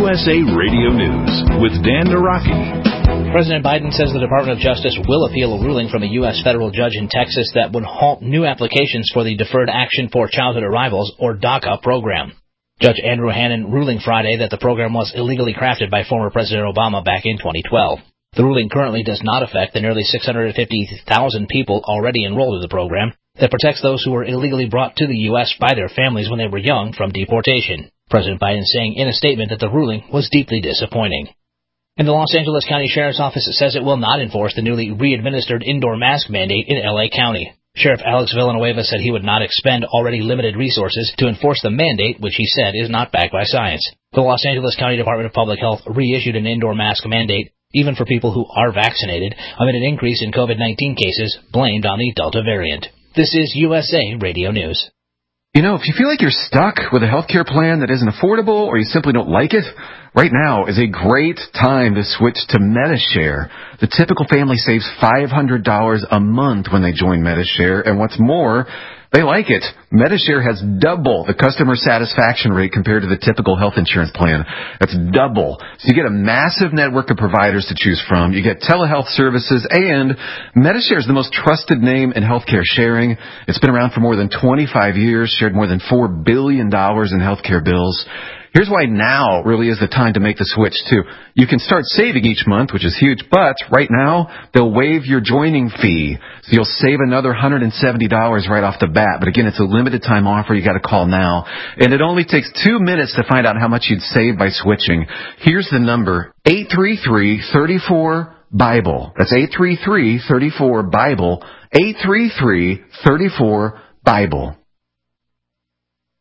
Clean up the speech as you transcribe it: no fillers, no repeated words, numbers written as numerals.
USA Radio News with Dan Naraki. President Biden says the Department of Justice will appeal a ruling from a U.S. federal judge in Texas that would halt new applications for the Deferred Action for Childhood Arrivals, or DACA, program. Judge Andrew Hannon ruling Friday that the program was illegally crafted by former President Obama back in 2012. The ruling currently does not affect the nearly 650,000 people already enrolled in the program that protects those who were illegally brought to the U.S. by their families when they were young from deportation. President Biden saying in a statement that the ruling was deeply disappointing. And the Los Angeles County Sheriff's Office says it will not enforce the newly re-administered indoor mask mandate in L.A. County. Sheriff Alex Villanueva said he would not expend already limited resources to enforce the mandate, which he said is not backed by science. The Los Angeles County Department of Public Health reissued an indoor mask mandate even for people who are vaccinated, amid an increase in COVID-19 cases blamed on the Delta variant. This is USA Radio News. You know, if you feel like you're stuck with a healthcare plan that isn't affordable or you simply don't like it, right now is a great time to switch to Medi-Share. The typical family saves $500 a month when they join Medi-Share, and what's more, they like it. Medi-Share has double the customer satisfaction rate compared to the typical health insurance plan. That's double. So you get a massive network of providers to choose from. You get telehealth services, and Medi-Share is the most trusted name in healthcare sharing. It's been around for more than 25 years, shared more than $4 billion in healthcare bills. Here's why now really is the time to make the switch, too. You can start saving each month, which is huge, but right now, they'll waive your joining fee. So you'll save another $170 right off the bat. But again, it's a limited time offer. You got to call now. And it only takes 2 minutes to find out how much you'd save by switching. Here's the number, 833-34-BIBLE. That's 833-34-BIBLE, 833-34-BIBLE.